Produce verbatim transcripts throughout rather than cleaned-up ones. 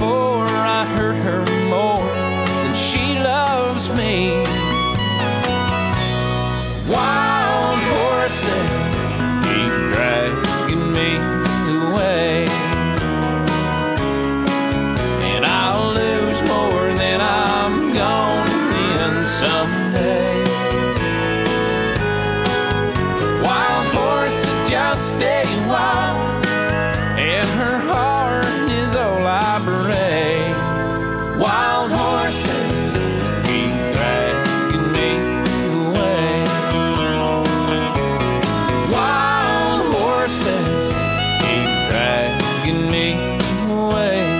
before I hurt her more than she loves me. Wild horses keep dragging me away, and I'll lose more than I'm gonna win someday. Wild horses just stay wild, and her heart is all I pray. Wild horses keep dragging me away. Wild horses keep dragging me away,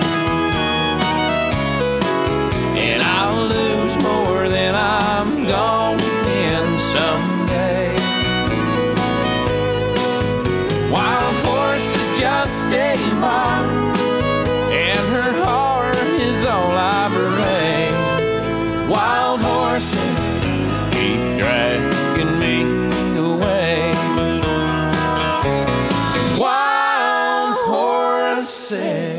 and I'll lose more than I'm gonna win someday. Wild horses just stay wild, and her heart is all I pray. Wild horses keep dragging me away. Wild horses.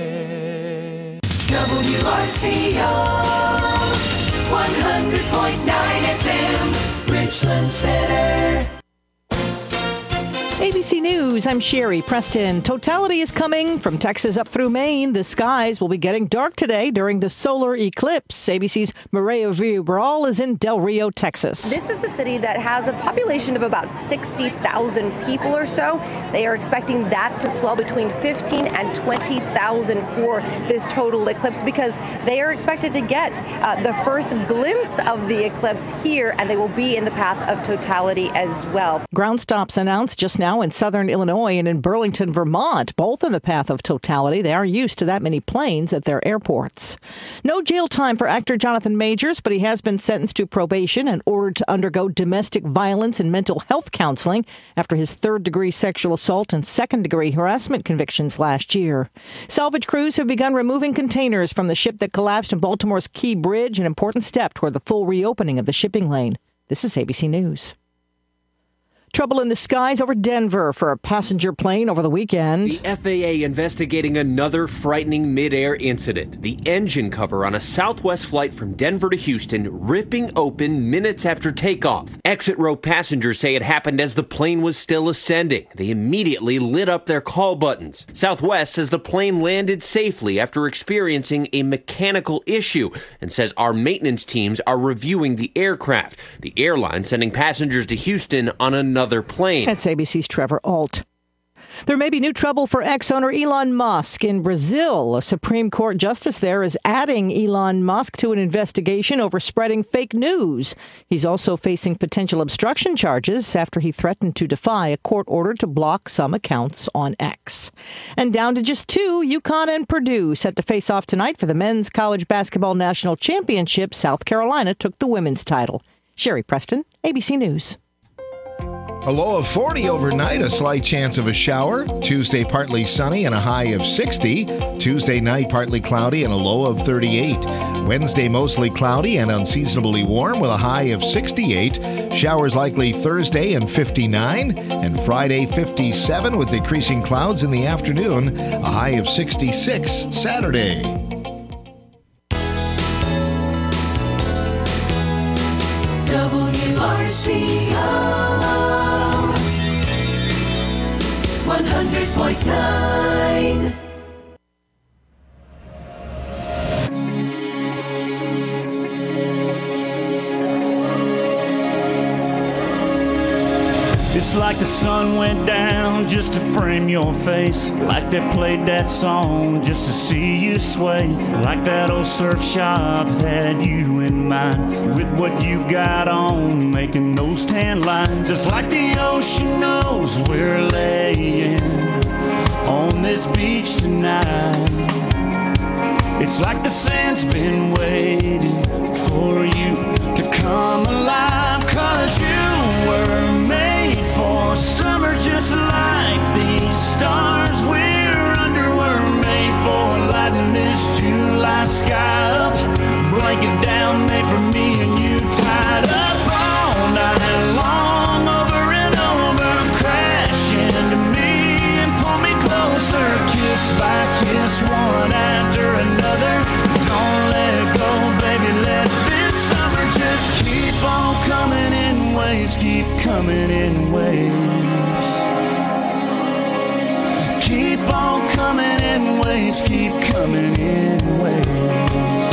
W R C O one hundred point nine F M, Richland Center. A B C News, I'm Sherry Preston. Totality is coming from Texas up through Maine. The skies will be getting dark today during the solar eclipse. A B C's Maria Villarreal is in Del Rio, Texas. This is a city that has a population of about sixty thousand people or so. They are expecting that to swell between fifteen and twenty thousand for this total eclipse, because they are expected to get uh, the first glimpse of the eclipse here, and they will be in the path of totality as well. Ground stops announced just now in southern Illinois and in Burlington, Vermont, both in the path of totality. They are used to that many planes at their airports. No jail time for actor Jonathan Majors, but he has been sentenced to probation and ordered to undergo domestic violence and mental health counseling after his third-degree sexual assault and second-degree harassment convictions last year. Salvage crews have begun removing containers from the ship that collapsed in Baltimore's Key Bridge, an important step toward the full reopening of the shipping lane. This is A B C News. Trouble in the skies over Denver for a passenger plane over the weekend. The F A A investigating another frightening mid-air incident. The engine cover on a Southwest flight from Denver to Houston ripping open minutes after takeoff. Exit row passengers say it happened as the plane was still ascending. They immediately lit up their call buttons. Southwest says the plane landed safely after experiencing a mechanical issue and says our maintenance teams are reviewing the aircraft. The airline sending passengers to Houston on another plane. That's A B C's Trevor Alt. There may be new trouble for ex-owner Elon Musk in Brazil. A Supreme Court justice there is adding Elon Musk to an investigation over spreading fake news. He's also facing potential obstruction charges after he threatened to defy a court order to block some accounts on X. And down to just two, UConn and Purdue set to face off tonight for the men's college basketball national championship. South Carolina took the women's title. Sherry Preston, A B C News. A low of forty overnight, a slight chance of a shower. Tuesday, partly sunny and a high of sixty. Tuesday night, partly cloudy and a low of thirty-eight. Wednesday, mostly cloudy and unseasonably warm with a high of sixty-eight. Showers likely Thursday and fifty-nine. And Friday, fifty-seven with decreasing clouds in the afternoon. A high of sixty-six Saturday. W R C O one hundred point nine. It's like the sun went down just to frame your face. Like they played that song just to see you sway. Like that old surf shop had you in mind, with what you got on, making those tan lines. Just like the ocean knows we're laying on this beach tonight. It's like the sand's been waiting for you to come alive. Cause you were made for summer just like these stars we're under were made for. Lighting this July sky up, blanket down, made for me and you, tied up all night long, over and over. Crash into me and pull me closer, kiss by kiss, one after another. coming in waves. Keep on coming in waves, keep coming in waves.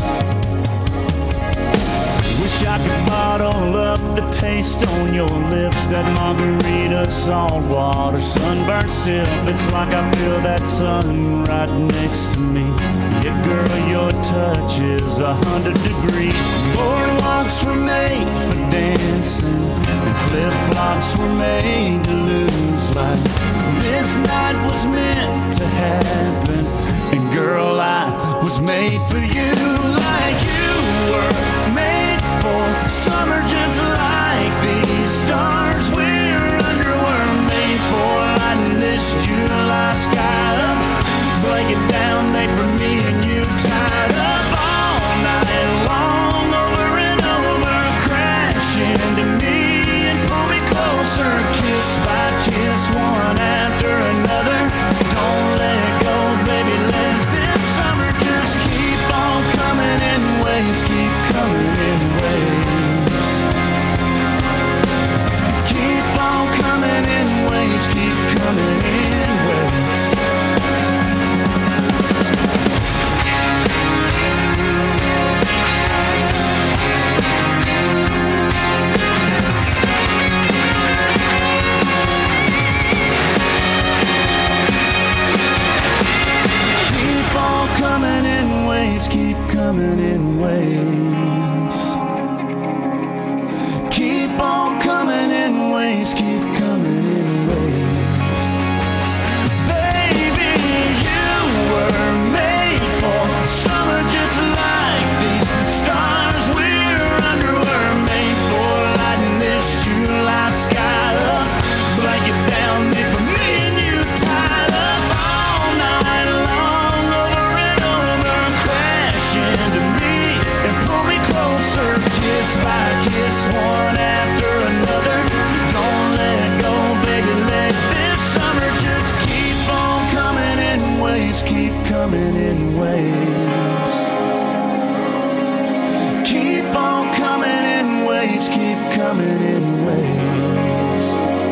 Wish I could bottle up the taste on your lips, that margarita, salt water, sunburnt sip. It's like I feel that sun right next to me. Yeah, girl, your touch is a hundred degrees. Boardwalks were made for dancing, and flip-flops were made to lose life. This night was meant to happen, and girl, I was made for you, like you were made for summer just like these stars we're under were made for, lighting this July sky up, break it down, they for me and you tied up all night long, over and over, crash into me and pull me closer, kiss by kiss, one after another. Don't let it go, baby, let this summer just keep on coming in waves, keep coming in waves. Keep on coming in waves, keep coming in waves. Keep on coming in waves, keep coming in waves. Keep on coming in waves, keep coming in waves. Baby, you were made for summer just like these stars we're under were made for, lighting this July sky up, blanket down there for me and you tied up all night long, over and over, crash into me and pull me closer, kiss by kiss, one after another. Don't let it go, baby, let this summer just keep on coming in waves, keep coming in waves. Keep on coming in waves, keep coming in waves.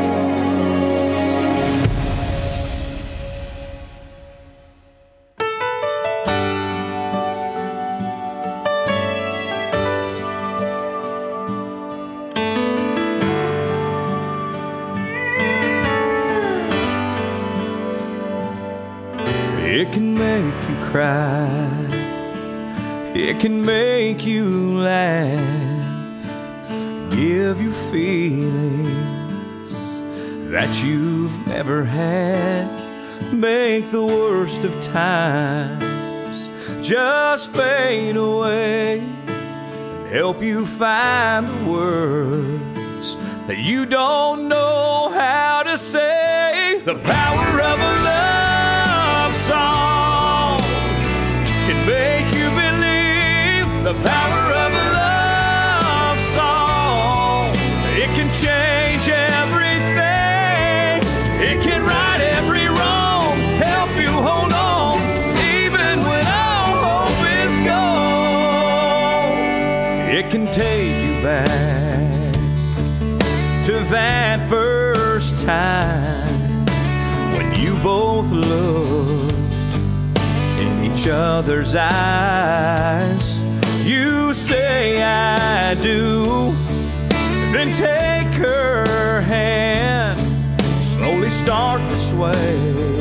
It can make you cry, it can make you laugh, give you feelings that you've never had, make the worst of times just fade away, and help you find the words that you don't know how to say. The power of a love song can make you believe. The power of a love song, it can change everything. It can right every wrong, help you hold on, even when all hope is gone. It can take you back to that first time when you both looked in each other's eyes. You say I do, then take her hand, slowly start to sway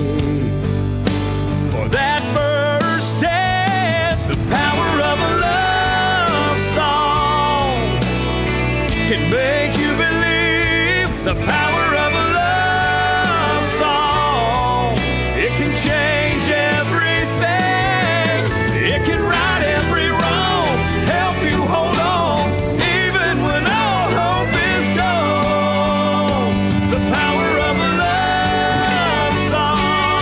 for that first dance. The power of a love song can make you believe. The power of a love song, it can change everything. It can right every wrong, help you hold on, even when all hope is gone. The power of a love song.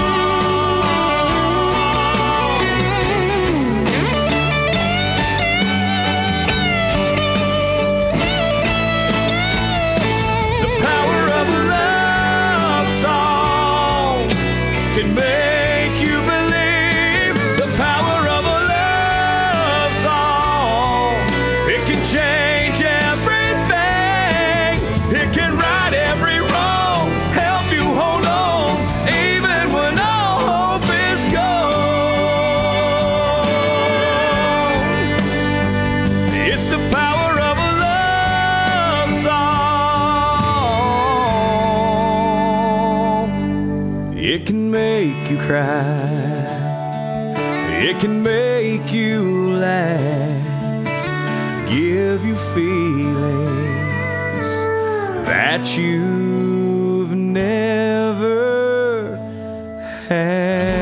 cry. It can make you laugh, give you feelings that you've never had.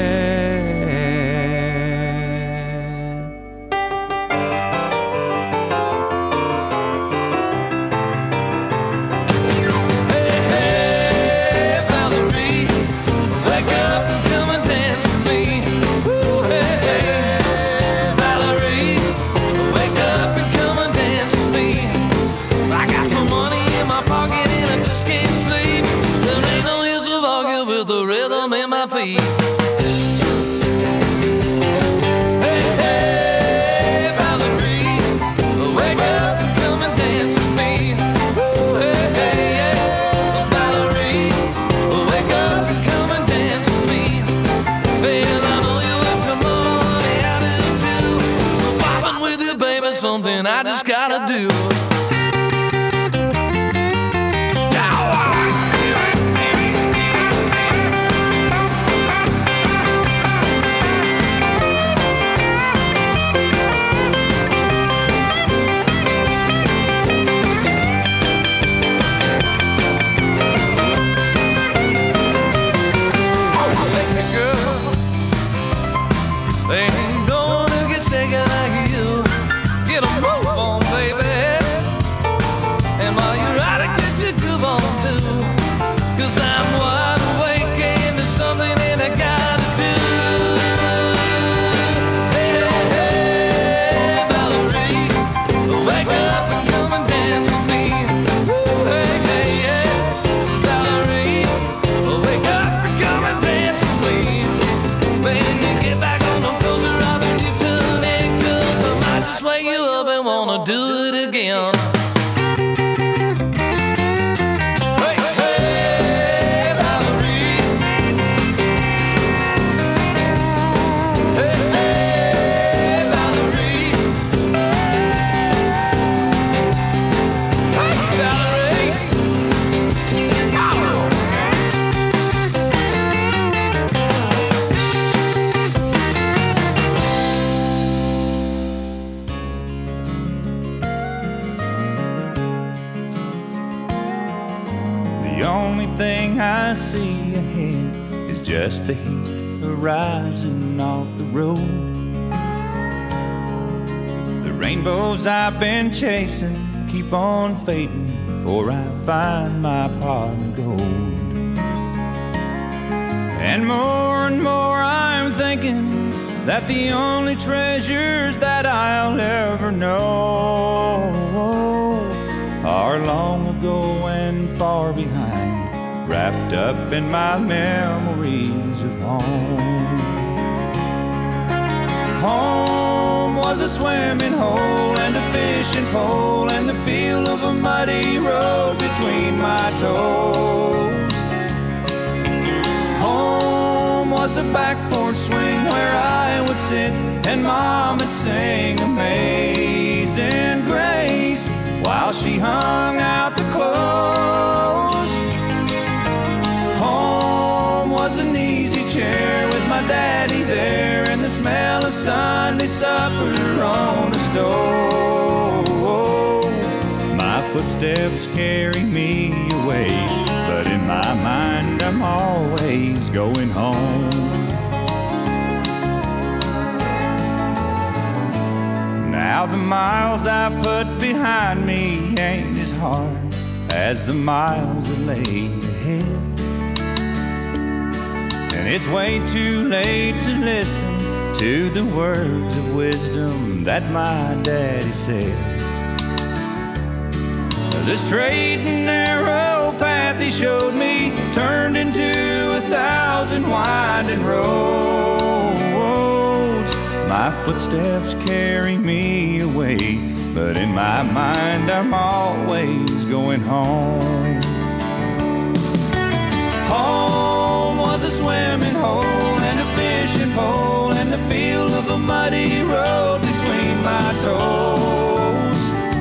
Something I just gotta do. I see ahead is just the heat arising off the road. The rainbows I've been chasing keep on fading before I find my pot of gold. And more and more I'm thinking that the only treasures that I'll ever know are long ago and far behind, wrapped up in my memories of home. Home was a swimming hole and a fishing pole and the feel of a muddy road between my toes. Home was a back porch swing where I would sit and Mom would sing Amazing Grace while she hung out the clothes. Home was an easy chair with my daddy there and the smell of Sunday supper on the stove. My footsteps carry me away, but in my mind I'm always going home. Now the miles I put behind me ain't as hard as the miles that lay ahead. And it's way too late to listen to the words of wisdom that my daddy said. The straight and narrow path he showed me turned into a thousand winding roads. My footsteps carry me away, but in my mind I'm always going home. Home was a swimming hole and a fishing pole and the feel of a muddy road between my toes.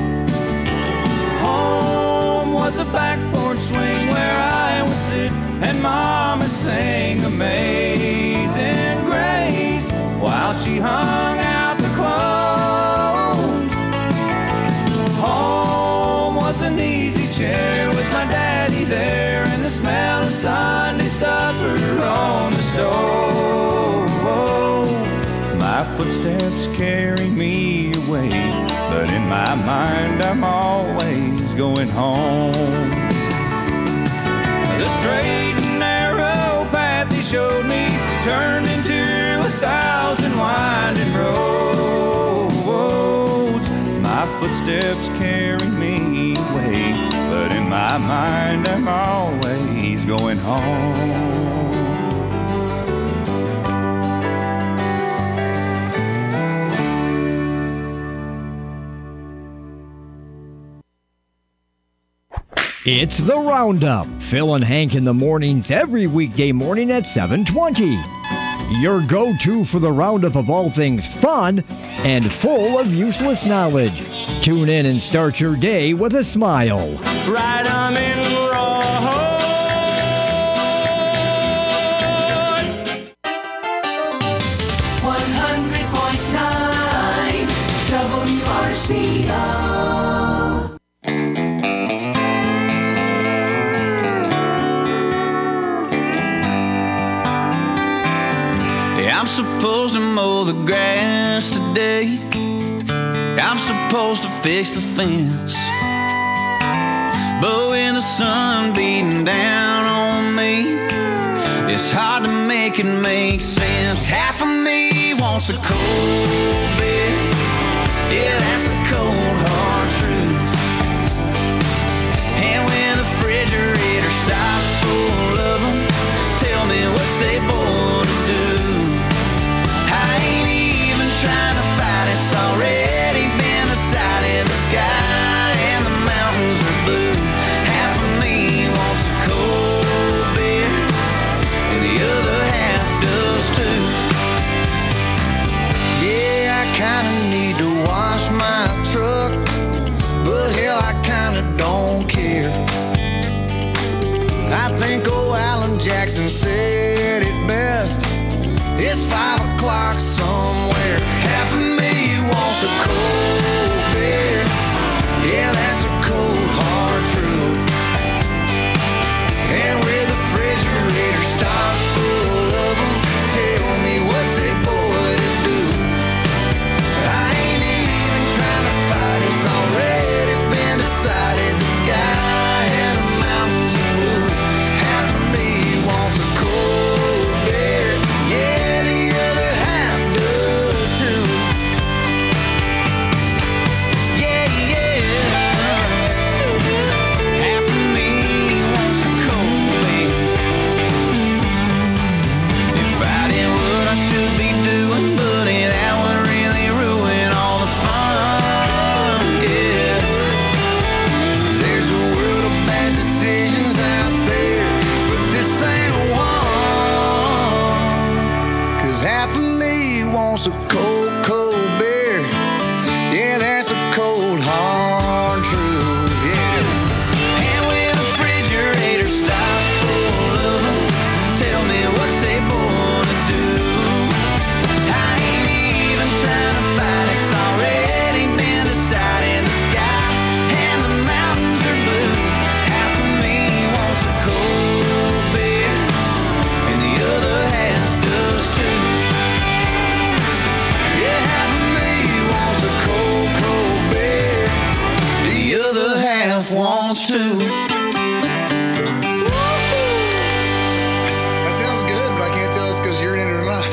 Home was a back porch swing where I would sit and Mom would sing Amazing hung out the clothes. Home was an easy chair with my daddy there, and the smell of Sunday supper on the stove. My footsteps carry me away, but in my mind I'm always going home. The straight and narrow path he showed me turned into a thousand winding roads. My footsteps carry me away, but in my mind I'm always going home. It's The Roundup. Phil and Hank in the mornings every weekday morning at seven twenty. Your go-to for the roundup of all things fun and full of useless knowledge. Tune in and start your day with a smile. Right on in Roy. one hundred point nine W R C O. I'm supposed to mow the grass today. I'm supposed to fix the fence. But when the sun beating down on me, it's hard to make it make sense. Half of me wants a cold beer. Yeah, that's a cold hard truth. And when the refrigerator stops full of them, tell me what's they born to do. Trying to fight, it's already been decided. The sky and the mountains are blue. Half of me wants a cold beer, and the other half does too. Yeah, I kinda need to wash my truck, but hell, I kinda don't care. I think old Alan Jackson said it best. It's five o'clock somewhere. Half of me wants a cold beer. Yeah, that's a cold hard truth. And with the refrigerator stocked full of them, tell me what's a boy to do. I ain't even trying to fight, it's already been decided. The sky and the mountains are blue. Half of me wants a cold beer. Yeah. A cold, cold beer. Yeah, that's a cold, hard truth. Yeah. And when the refrigerator stopped full of them, tell me what's they born to do. I ain't even trying to fight, it's already been decided. The sky and the mountains are blue. Half of me wants a cold beer, and the other half does too. Wants to. That sounds good, but I can't tell it's because you're in it or not.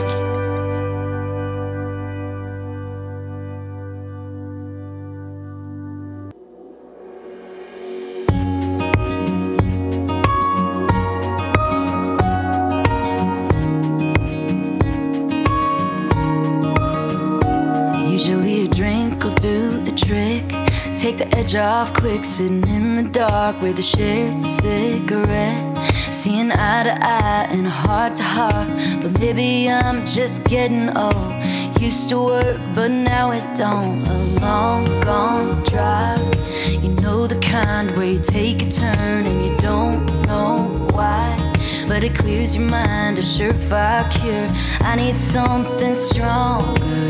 Usually a drink will do the trick. Take the edge off quick, sitting in the dark with a shared cigarette. Seeing eye to eye and heart to heart, but maybe I'm just getting old. Used to work, but now it don't. A long gone drive, you know the kind where you take a turn and you don't know why. but it clears your mind, a surefire cure. I need something stronger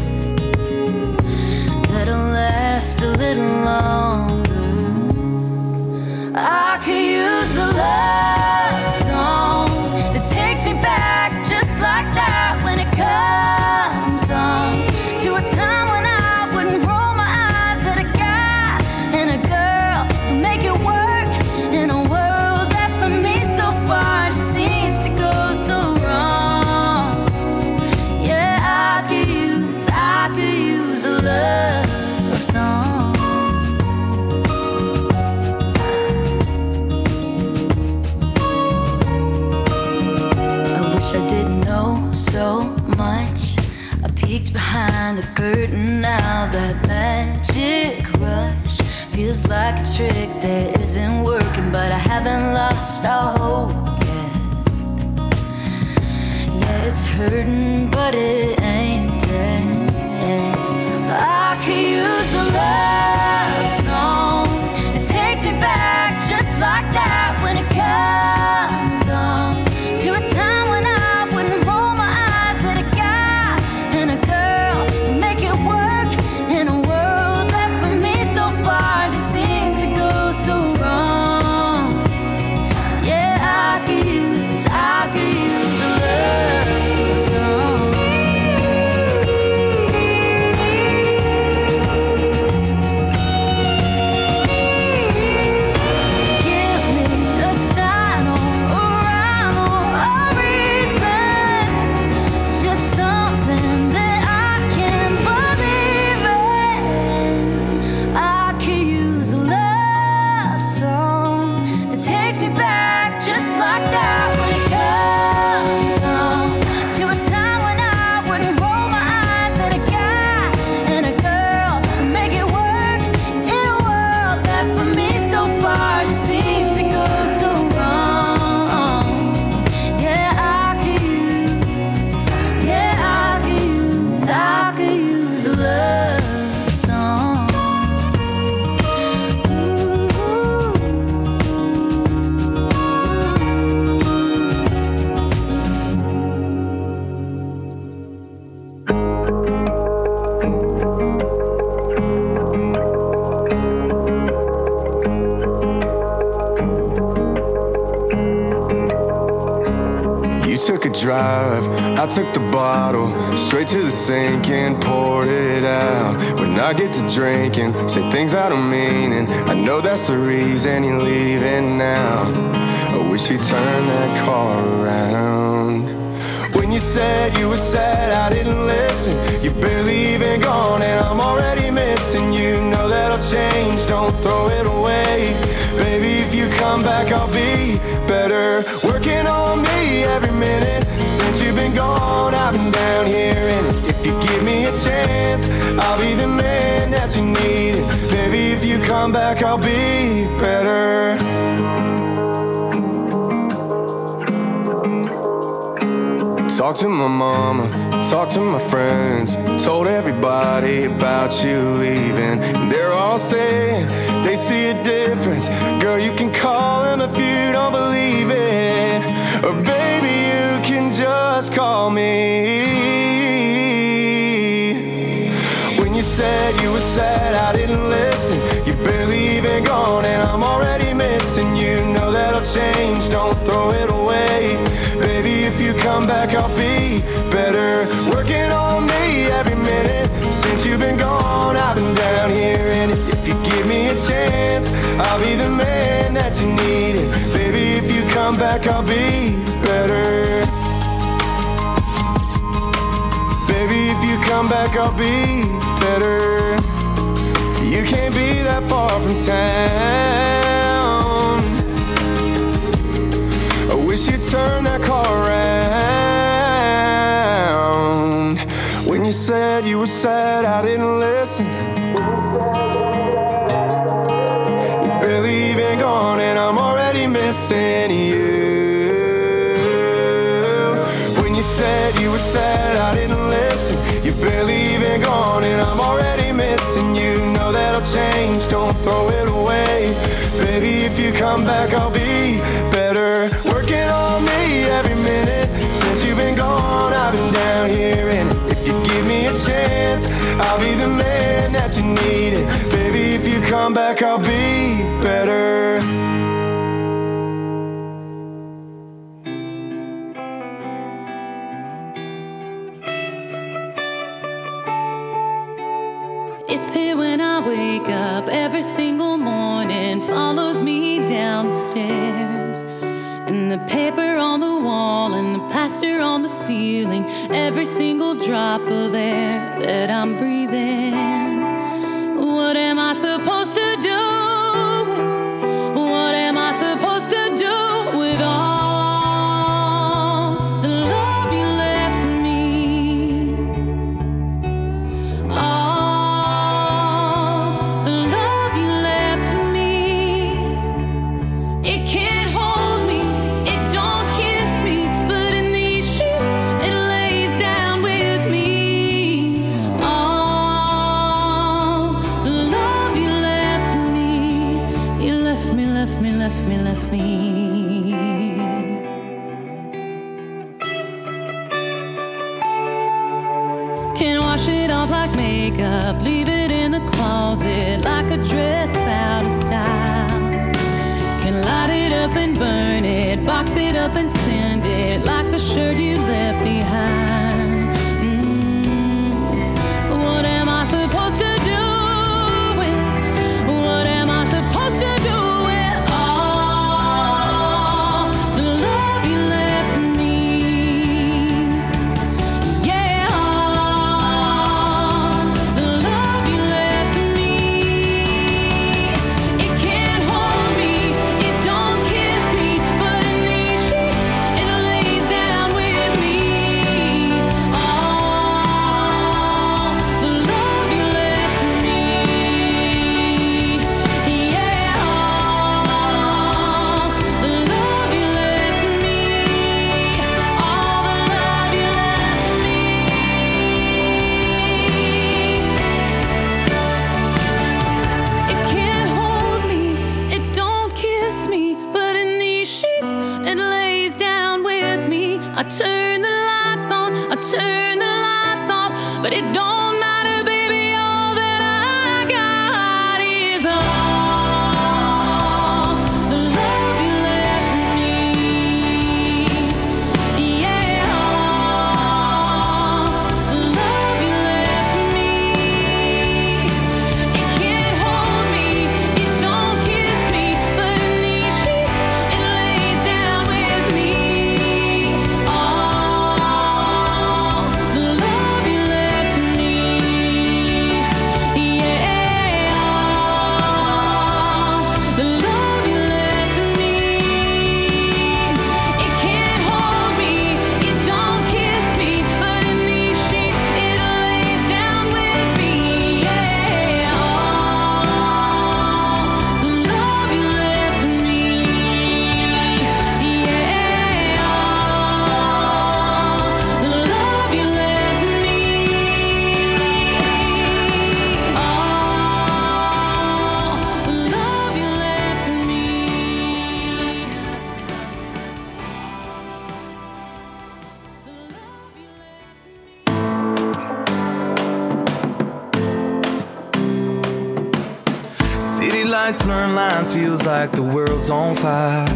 that'll last a little longer. I could use a love song that takes me back just like that when it comes on, to a time when I wouldn't roll my eyes at a guy and a girl who make it work in a world that for me so far just seems to go so wrong. Yeah, I could use, I could use a love song. I didn't know so much. I peeked behind the curtain now. That magic rush feels like a trick that isn't working, but I haven't lost all hope yet. Yeah, it's hurting, but it ain't dead. I could use a love song that takes me back just like that when it comes on, to a time when I wouldn't roll my eyes at a guy and a girl, make it work in a world that for me so far just seems to go so wrong. Yeah, I could use, I could use a love song. Give me a sign or a rhyme or a reason, just something that I can believe in. I could use a love song that takes me back just like that when it comes on, to a time when I wouldn't roll my eyes at a guy and a girl who make it work in a world that for me so far just seems to go so wrong. Yeah, I could use, yeah, I could use, I could use a love song. You took a drive, I took the bottle, straight to the sink and poured it out. When I get to drinking, say things I don't mean, and I know that's the reason you're leaving now. I wish you'd turn that car around. When you said you were sad, I didn't listen. You're barely even gone and I'm already missing you. Know that'll change, don't throw it away. Baby, if you come back, I'll be better. Working on me every minute since you've been gone. I've been down here, and if you give me a chance, I'll be the man that you need. Baby, if you come back, I'll be better. Talk to my mama, talk to my friends, told everybody about you leaving. They're all saying they see a difference. Girl, you can call them if you don't believe it, or baby, you can just call me. When you said you were sad, I didn't listen. You're barely even gone and I'm already missing you. Know that'll change, don't throw it away. Baby, if you come back, I'll be better. Working on me every minute since you've been gone. I've been down here, and if you give me a chance, I'll be the man that you need. And baby, if you come back, I'll be better. Baby, if you come back, I'll be better. You can't be that far from town. I wish you'd turn that car around. When you said you were sad, I didn't listen. You're barely even gone and I'm already missing you. When you said you were sad, I didn't listen. You're barely even gone and I'm already missing you. Know that'll change, don't throw it away. Baby, if you come back, I'll be better. Working on me I'll be the man that you need. And baby, if you come back, I'll be better. It's here when I wake up every single morning, follows me down the stairs. And the paper on the wall and the plaster on the ceiling, every single drop of air that I'm breathing. What am I supposed to do? What am I supposed to do with all the love you left me? All the love you left me. It can't hold me, it don't kiss me, but in these sheets it lays down with me. All the love you left me. You left me, left me, left me, left me. Can wash it off like makeup, leave it in the closet like a dress out of style. Can light it up and burn it, box it up and send it like the shirt you left behind. Mm. What am I supposed to do with? What am I supposed to do with all the love you left me? Yeah, all the love you left me. It can't hold me, it don't kiss me, but in these sheets it lays down with me. All the love you left me. Yeah, all the love you left me. All the love you left me. It can't hold me, it don't kiss me, but in these sheets it lays down with me. I turn the lights on, I turn the lights off, but it don't matter, baby. All that I got is all the love you left me. Yeah, all the love you left me. It can't hold me, it don't kiss me, but in these sheets it lays down with me. All the love you left me. Yeah, all the love you left me. It can't hold me, it don't kiss me, but in these sheets it lays down with me. Yeah, all the love you left me. Yeah, all the love you left me. All the love you left me. City lights, blurring lines, feels like the world's on fire.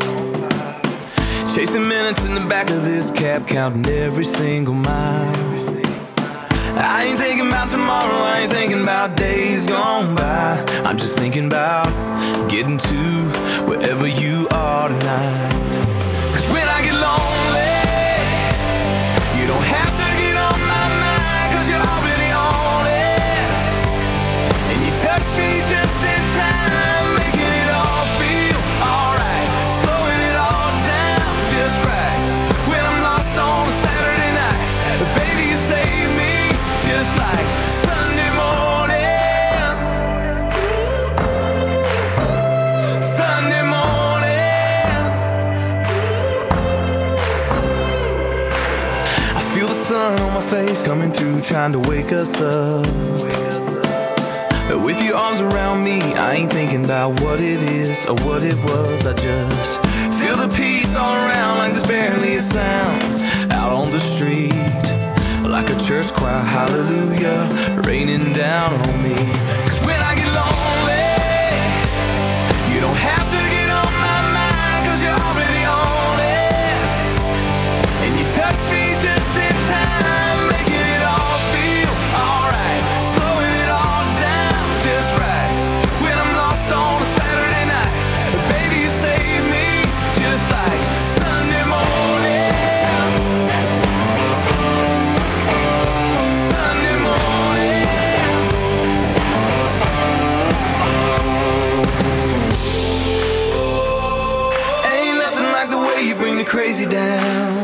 Chasing minutes in the back of this cab, counting every single mile. I ain't thinking about tomorrow, I ain't thinking about days gone by. I'm just thinking about getting to wherever you are tonight. 'Cause when I get lonely, you don't have to get on my mind, 'cause you're already on it. And you touch me just in time, making it all feel alright, slowing it all down just right. When I'm lost on a Saturday night, baby, you save me just like Sunday morning. Sunday morning. I feel the sun on my face coming through, trying to wake us up. But with your arms around me, I ain't thinking about what it is or what it was. I just feel the peace all around, like there's barely a sound out on the street. like a church choir, hallelujah, raining down on me. Cause when I get lonely, you don't have to get on my mind, cause you're already on it. And you touch me just in time, making it all feel alright, slowing it all down just right. When I'm lost on a Saturday night, baby, you save me just like Sunday morning. Sunday morning. Ain't nothing like the way you bring the crazy down.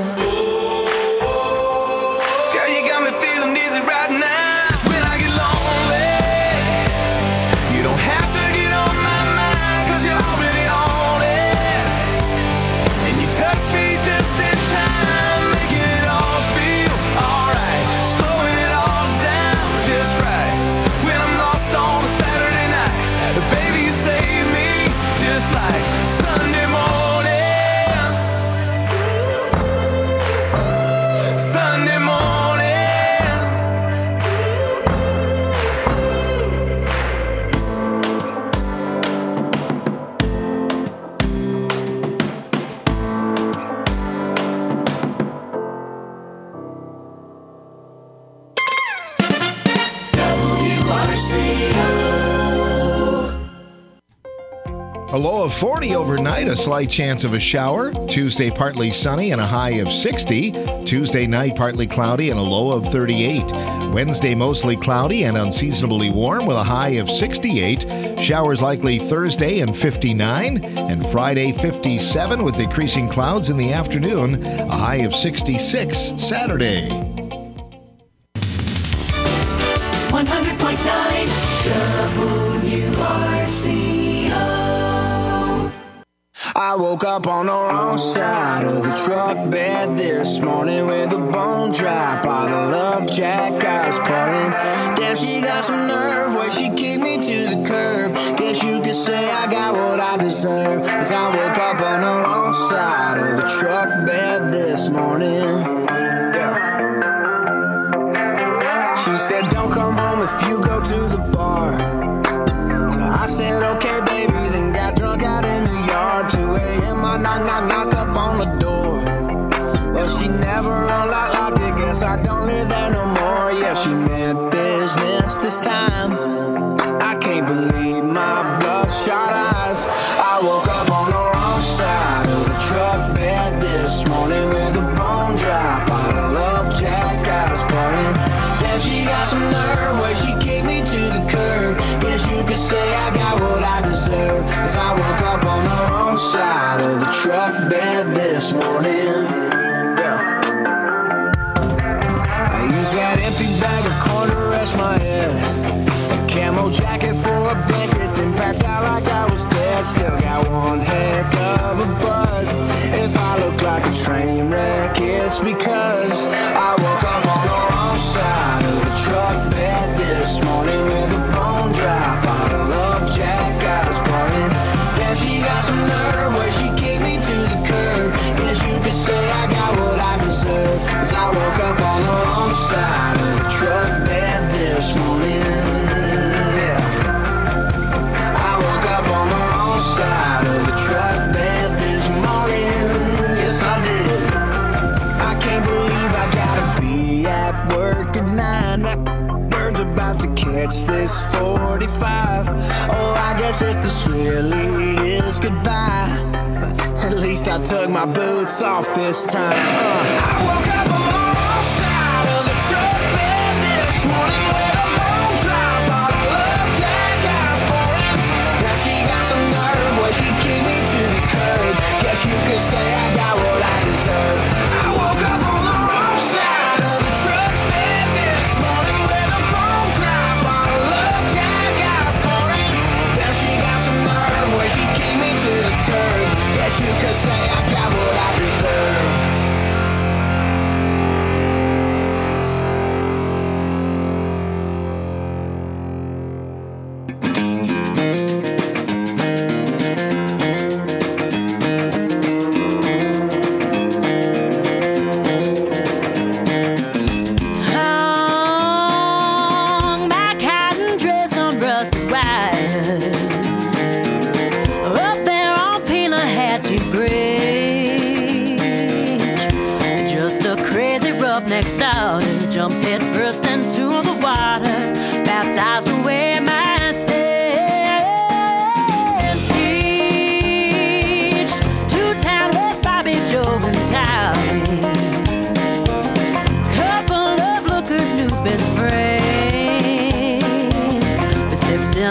Girl, you got me feeling dizzy right now. When I get lonely, you don't have to get on my mind, cause you're already on it. And you touch me just in time, making it all feel alright, slowing it all down just right. When I'm lost on a Saturday night, baby, you save me just like Sunday morning. Sunday morning. W R C O. A low of forty overnight, a slight chance of a shower. Tuesday, partly sunny and a high of sixty. Tuesday night, partly cloudy and a low of thirty-eight. Wednesday, mostly cloudy and unseasonably warm with a high of sixty-eight. Showers likely Thursday and fifty-nine. And Friday, fifty-seven with decreasing clouds in the afternoon. A high of sixty-six Saturday. one hundred point nine W R C O. I woke up on the wrong side of the truck bed this morning with a bone dry bottle of Jack I was pouring. Damn, she got some nerve where she kicked me to the curb. Guess you could say I got what I deserve, as I woke up on the wrong side of the truck bed this morning. Yeah. She said, don't come home if you go to the bar. So I said, okay, baby, then got drunk out in the yard. two a.m. I knock, knock, knock up on the door. Well, she never unlocked, locked it, guess I don't live there no more. Yeah, she meant business this time. I can't believe my bloodshot eyes. I woke up on the wrong side of the truck bed this morning with a bone dry bottle of Jack I was pouring. Damn, she got some nerve where she kicked me to the curb. Guess you could say I got what I deserve, as I woke up on the wrong side of the truck bed this morning. Yeah. I used that empty bag of corn to rest my head, a camo jacket for a blanket, then passed out like I was dead. Still got one heck of a buzz. If I look like a train wreck, it's because I woke up on the wrong side of the truck bed this morning with a bone dry bottle of Jack I was pouring. Damn, she got some nerve where she kicked me to the curb. Guess you could say I got what I deserve, as I woke up on the wrong side of the truck bed this morning. Yeah. I woke up on the wrong side of the truck bed this morning. Yes, I did. I can't believe I gotta be at work at nine. That bird's about to catch this forty-five. Oh, I guess if this really is goodbye, at least I took my boots off this time. Uh, I woke up on the wrong side of the truck bed this morning with a bone dry bottle of Jack I was pouring. Now she got some nerve where she kicked me to the curb. Guess you could say I got what I deserve. I woke up on the wrong side of the truck bed this morning with a bone dry bottle of Jack I was pouring. Now she got some nerve where she kicked me to the curb. Guess you could say I got what I deserve.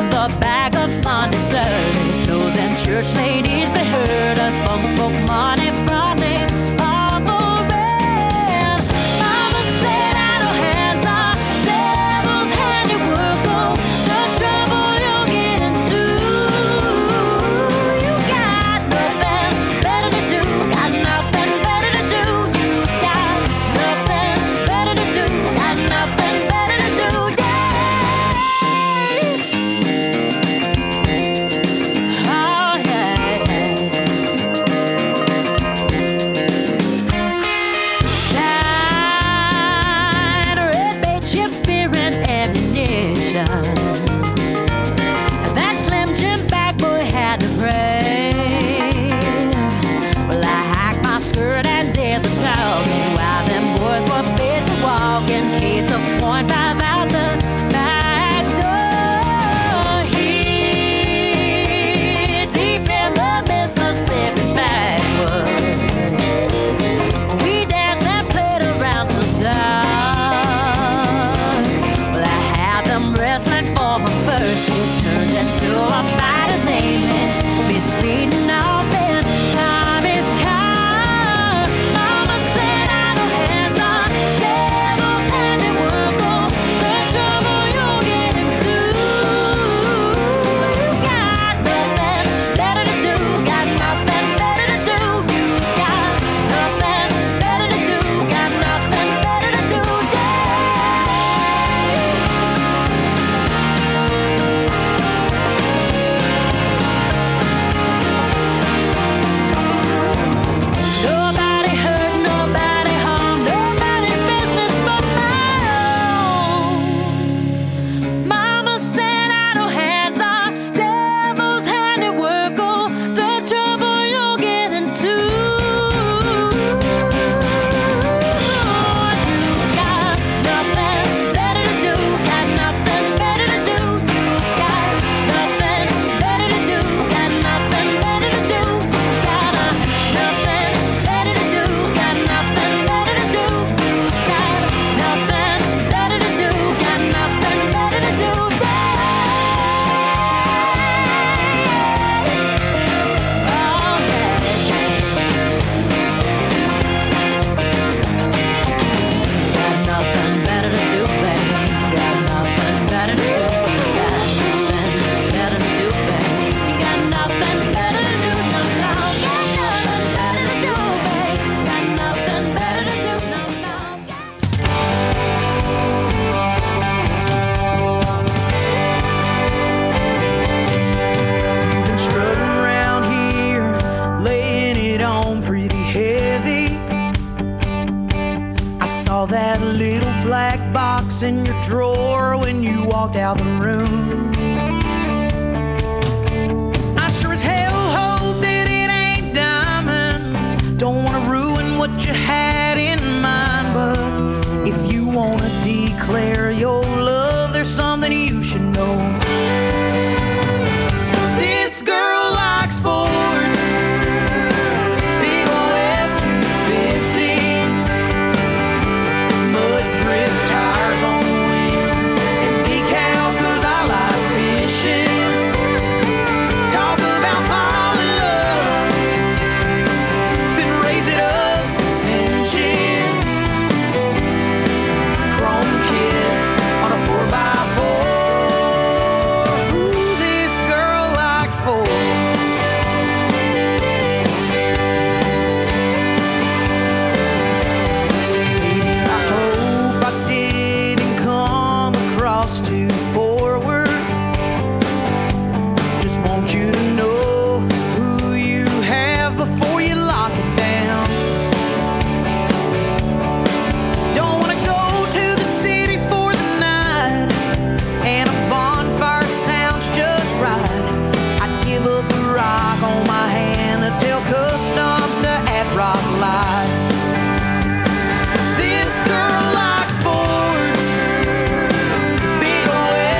in the back of Sunday service. Know them church ladies, they heard us bum smoke money from the offering. Mama said, idle hands are devil's handiwork. Oh, the trouble you'll get into. You got nothing better to do. Got nothing better to do. You got nothing better to do. Got nothing better to do. Oh, yeah. Side red bait, chips, beer, and ammunition. That Slim Jim bag boy had to pray. Well, I hacked my skirt and did the talking while them boys were busy walking. Case of point five out the back door. Here, deep in the Mississippi backwoods, we danced and played around till dark. Well, I had them wrestling for my first kiss, turned into a fight of nameless. Be speeding off in Tommy's car. Mama said, idle hands are devil's handiwork. Oh, the trouble you'll get into. You got nothing better to do. Got nothing better to do. You got nothing better to do. Got nothing better to do. Nobody hurt, nobody harmed, nobody's business but my own. Mama said, idle hands are devil's handiwork. Oh, the trouble you'll get into. You got nothing better to do. Got nothing better to do. You got nothing better to do. Got nothing better to do. Got nothing better to do. Got nothing better to do. You got nothing better to do. Got nothing better to do. Got nothing better to do, babe. Got nothing better to do. Got nothing better to do, babe. You got nothing better to do, no, no. Got nothing better to do, babe. Got nothing better to do, no, no. You've been strutting around here, laying it on pretty heavy. I saw that little black box in your drawer when you walked out the room. I sure as hell hope that it ain't diamonds. Don't wanna ruin what you had in mind, but if you wanna declare your love, there's something you should know. This girl likes Fords, big ol' F two fifties, mud grip tires on the wheel, and decals 'cause I like fishing. Talk about fall in love, then raise it up six inches. Chrome kit on a four by four. Ooh, this girl likes Fords. I hope I didn't come across too forward. Just want you to know who you have before you lock it down. Don't wanna go to the city for the night, and a bonfire sounds just right. I'd give up the rock on my hand to tell customs to add rock lights. This girl likes Fords, big ol'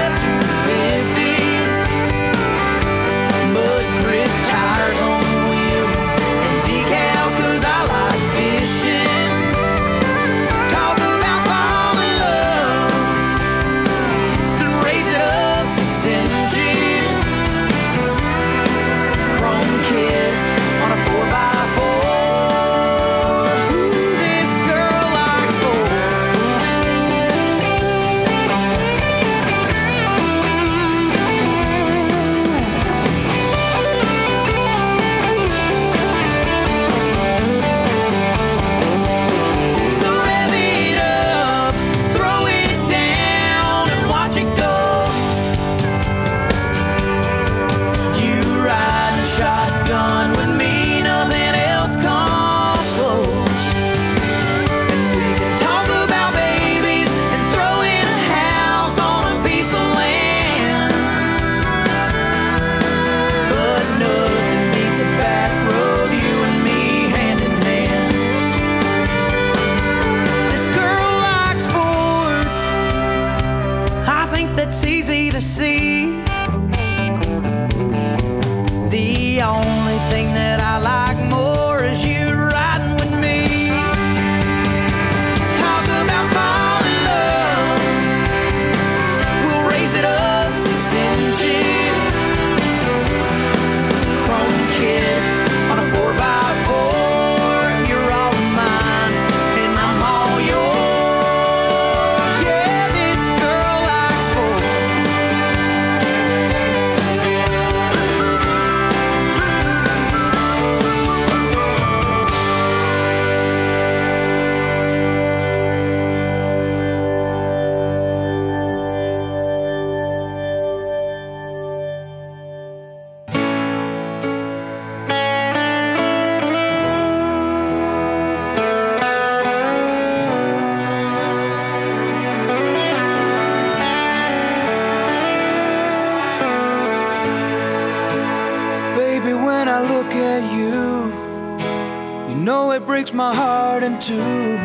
look at you, you know it breaks my heart in two.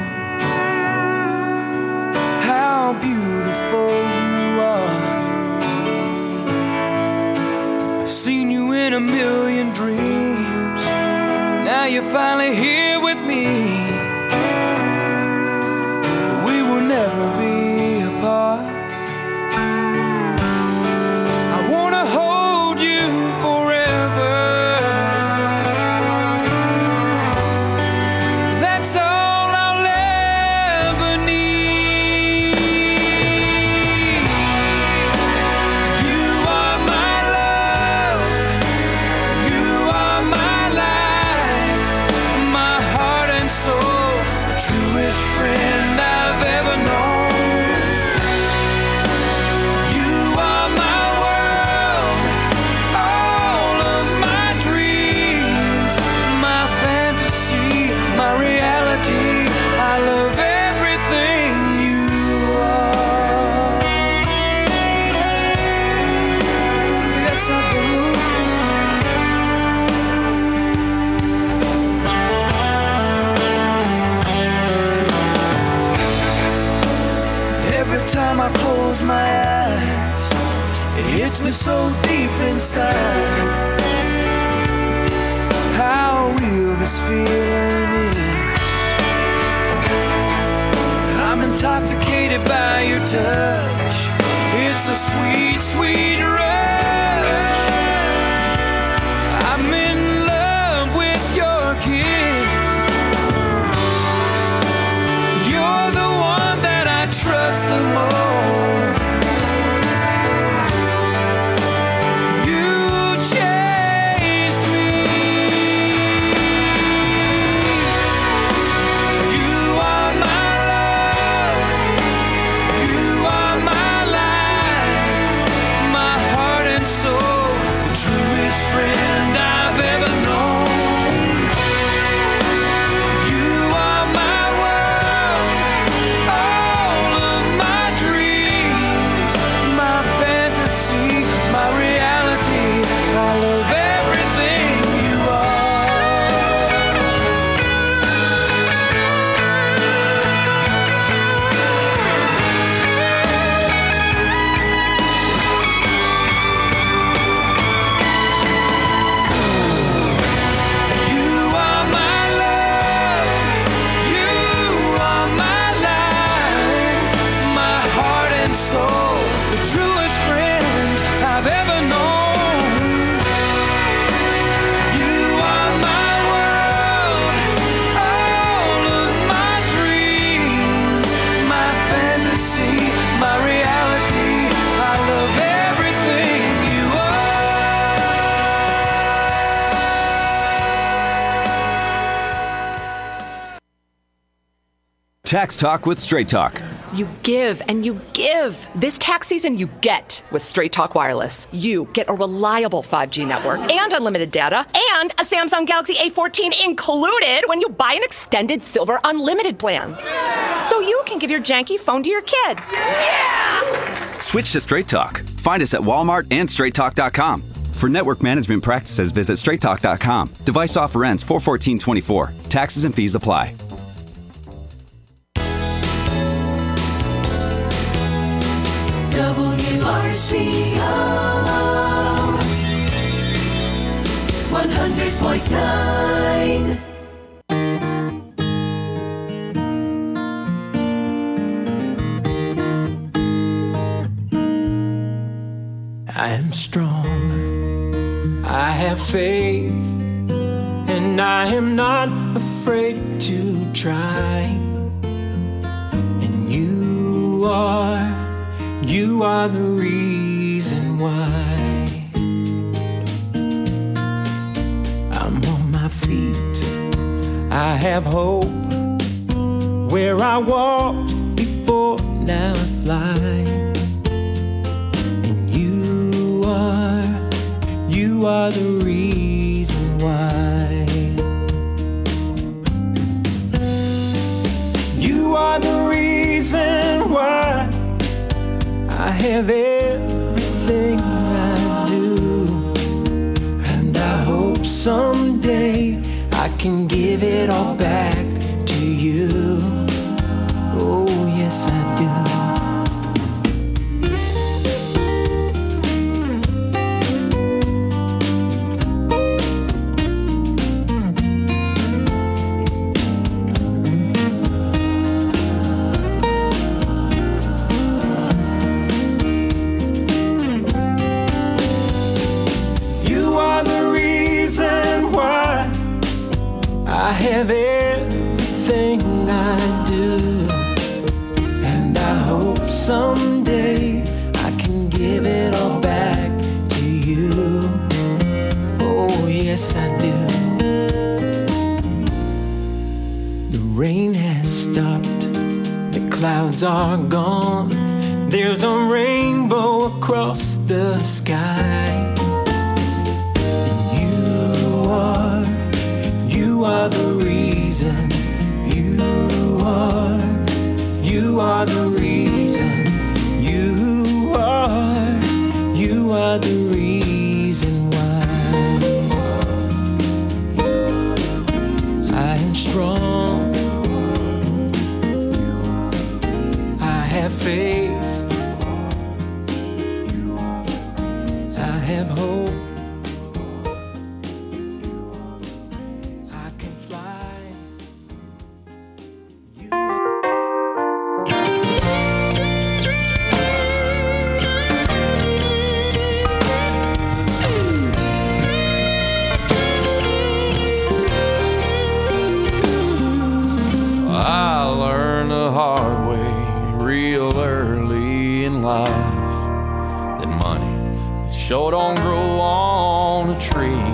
How beautiful you are. I've seen you in a million dreams. Now you're finally here with me. We will never be apart. I wanna hold you forever. That's all I'll ever need. You are my love. You are my life, my heart and soul, the truest friend I've ever known. You are my world, all of my dreams, my fantasy, my reality. I love everything you are. Yes, I do. Every time I close my eyes, it hits me so deep inside. How real this feeling is. I'm intoxicated by your touch. It's a sweet, sweet rush. I'm in love with your kiss. You're the one that I trust the most. You chased me. You are my love. You are my life, my heart and soul, the truest friend I've ever known. You are my world, all of my dreams, my fantasy, my reality. I love everything you You are my love. You are my life, my heart and soul, the truest friend I've ever known. You are my world, all of my dreams, my fantasy, my reality. I love everything you Tax Talk with Straight Talk. You give and you give. This tax season, you get with Straight Talk Wireless. You get a reliable five G network and unlimited data and a Samsung Galaxy A fourteen included when you buy an extended Silver Unlimited plan. So you can give your janky phone to your kid. Yeah! Switch to Straight Talk. Find us at Walmart and straight talk dot com. For network management practices, visit straight talk dot com. Device offer ends four fourteen twenty-four. Taxes and fees apply. W R C O one hundred point nine. I am strong, I have faith, and I am not afraid to try. And you are, you are the reason why I'm on my feet. I have hope where I walked before, now I fly. You are the reason why. You are the reason why I have everything I do. And I hope someday can give it all back to you. Oh, yes, I do. I have everything I do, and I hope someday I can give it all back to you. Oh, yes, I do. The rain has stopped, the clouds are gone. There's a rainbow across the sky. You are the reason, you are, you are the reason, you are, you are the reason why I am strong, I have faith, I have hope. Sure don't grow on a tree.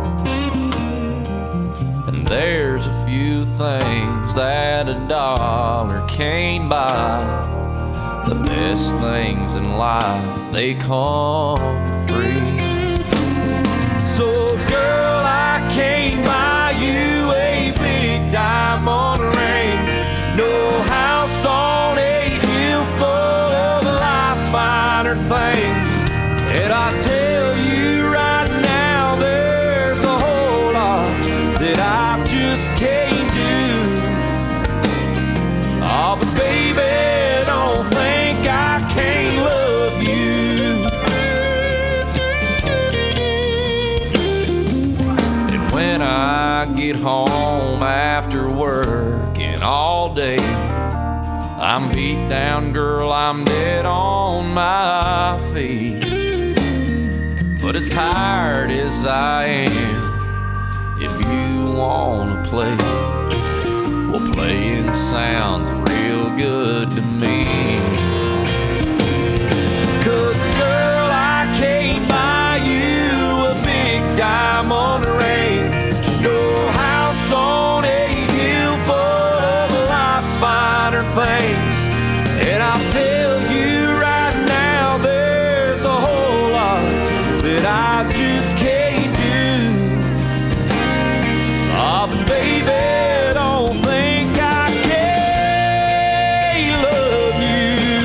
And there's a few things that a dollar can't buy. The best things in life, they come free. So girl, I can't buy you a big diamond ring, no house on a hill full of life's finer things. And I tell you right now, there's a whole lot that I just can't do. Oh, but baby, don't think I can't love you. And when I get home after working all day, I'm beat down, girl, I'm dead on my feet. But as tired as I am, if you wanna play, well, playing sounds real good to me. 'Cause girl, I can't buy you a big diamond ring, no house on a hill full of life's finer things. And I'll tell you right now, there's a whole lot that I just can't do. Oh, but baby, don't think I can't love you.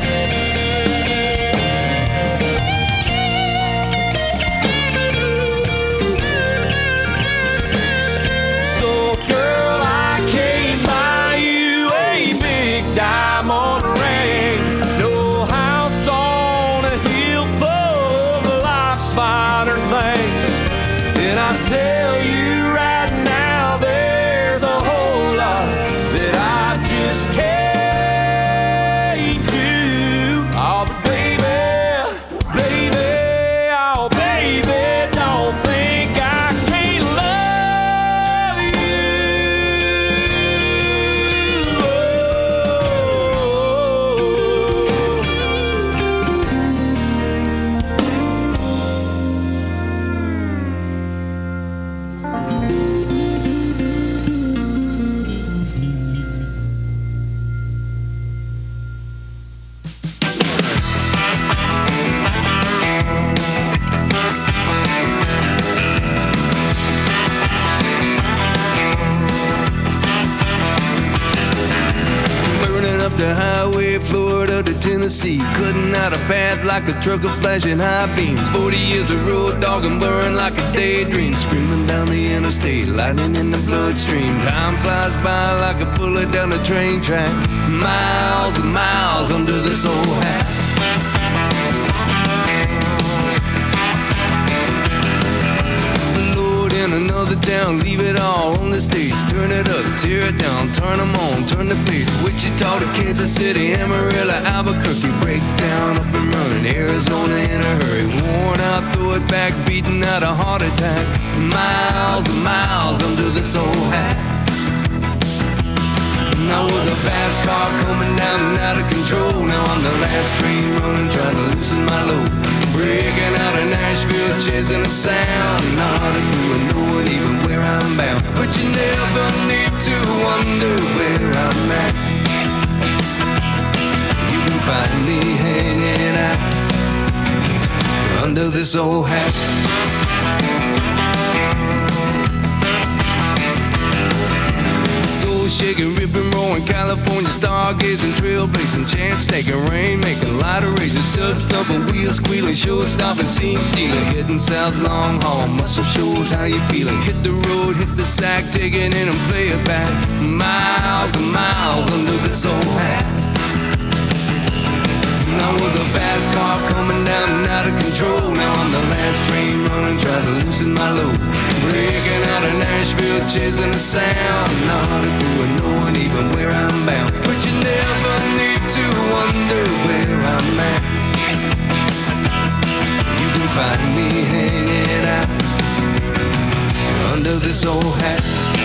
So girl, I can't buy you a big diamond ring, no house on a hill full of life's finer things. And I tell you right now, there's a whole lot that I just can't do. Oh, but baby, baby, oh, baby, don't think I can't love Burning up the highway, Florida to Tennessee, cutting out a path like a truck of flashing high beams. Forty years of road dog and blurring like a daydream. Screaming down the interstate, lightning in the bloodstream. Time flies by like a bullet down the train track. Miles and miles under this old hat. Another town, leave it all on the stage. Turn it up, tear it down, turn them on, turn the page. Wichita to Kansas City, Amarillo, Albuquerque. Break down, up and running, Arizona in a hurry. Worn out, throw it back, beating out a heart attack. Miles and miles under this old hat. And I was a fast car coming down and out of control. Now I'm the last train running, trying to loosen my load. Breaking out of Nashville, chasing a sound. Not a clue, and knowing even where I'm bound. But you never need to wonder where I'm at. You can find me hanging out under this old hat. Shaking, ripping, rolling, California stargazing, trailblazing, chance taking, rain making, light erasing, subs thumping, wheels squealing, show stopping, scene stealing, hitting south long haul, muscle shows how you feeling. Hit the road, hit the sack, take it in and play it back. Miles and miles under this old hat. And I was a fast car coming down and out of control. Now I'm the last train running, trying to loosen my load. Breaking out of Nashville, chasing the sound. Not a clue and knowing even where I'm bound. But you never need to wonder where I'm at. You can find me hanging out under this old hat.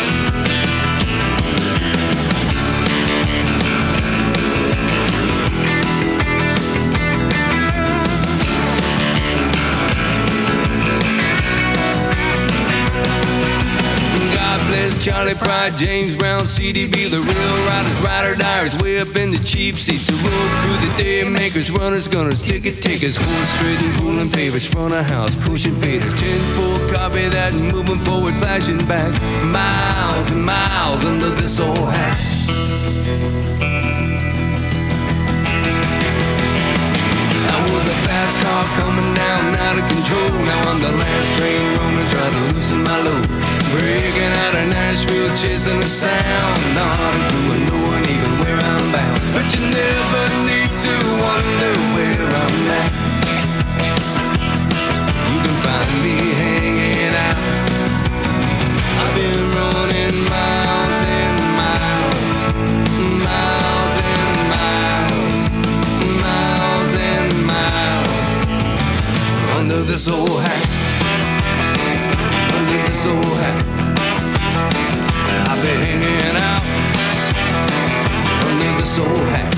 Charlie Pride, James Brown, C D B, the real riders, rider diaries, way up in the cheap seats. The road crew, the day makers, runners, gunners, ticket takers, horse straight and pulling favors, front of house, pushing faders. Ten full copy that, moving forward, flashing back. Miles and miles under this old hat. I was a fast car coming down, out of control. Now I'm the last train running, trying to loosen my load. Breaking out of Nashville, chasing the sound. Not a clue and knowing even where I'm bound. But you never need to wonder where I'm at. You can find me hanging out. I've been running miles and miles, miles and miles, miles and miles under this old hat. Under this old hat, I've been hanging out under this old hat.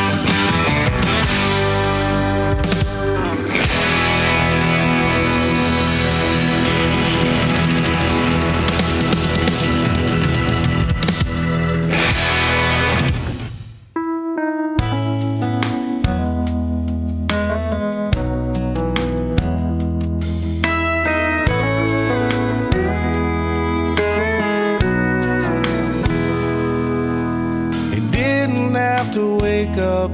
Up,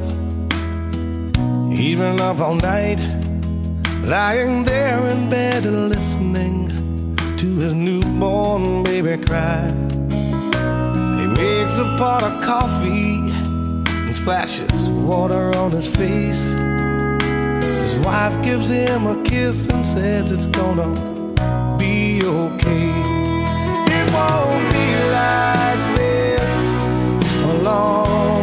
even up all night, lying there in bed listening to his newborn baby cry. He makes a pot of coffee and splashes water on his face. His wife gives him a kiss and says it's gonna be okay. It won't be like this for long.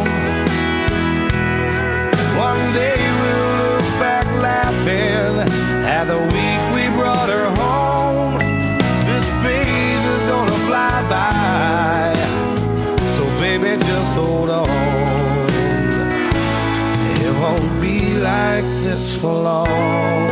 One day we'll look back laughing at the week we brought her home. This phase is gonna fly by, so baby just hold on. It won't be like this for long.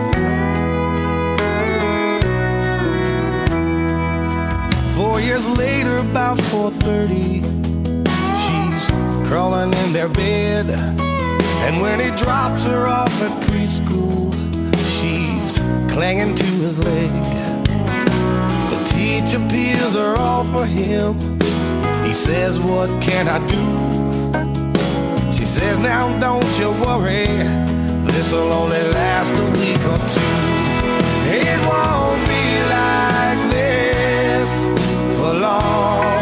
Four years later, about four thirty, she's crawling in their bed. And when he drops her off at preschool, she's clinging to his leg. The teacher peels her off for him. He says, what can I do? She says, now don't you worry, this'll only last a week or two. It won't be like this for long.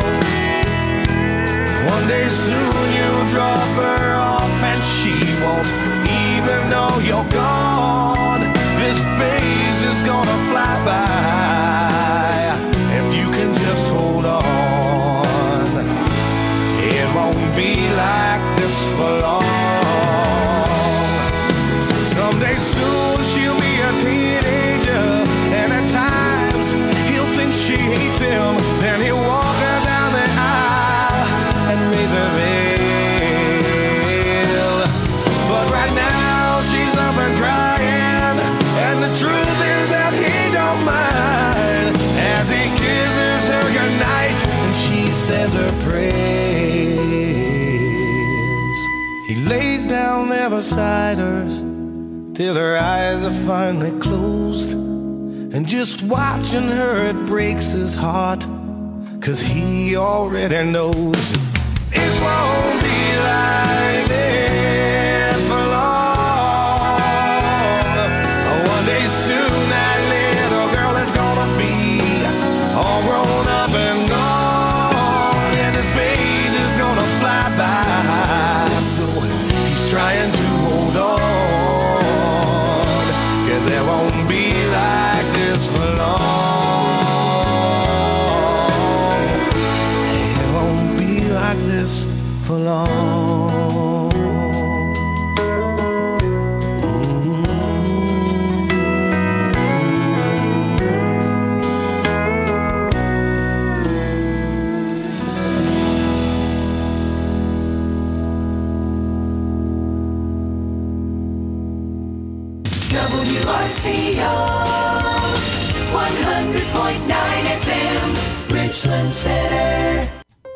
One day soon you'll drop her off and she won't even know you're gone. This phase is gonna fly by if you can just hold on. It won't be like this for long. Someday soon she'll be a teenager, and at times he'll think she hates him. Then he'll walk her down the aisle and raise her veil. But right now she's up and crying, and the truth is that he don't mind as he kisses her goodnight and she says her prayers. He lays down there beside her till her eyes are finally closed, and just watching her it breaks his heart, 'cause he already knows it won't be like this for long. One day soon that little girl is gonna be all grown up and gone, and his face is gonna fly by. So he's trying to hold on, 'cause there won't be like this for long. It won't be like this for long. W R C O one hundred point nine F M, Richland Center.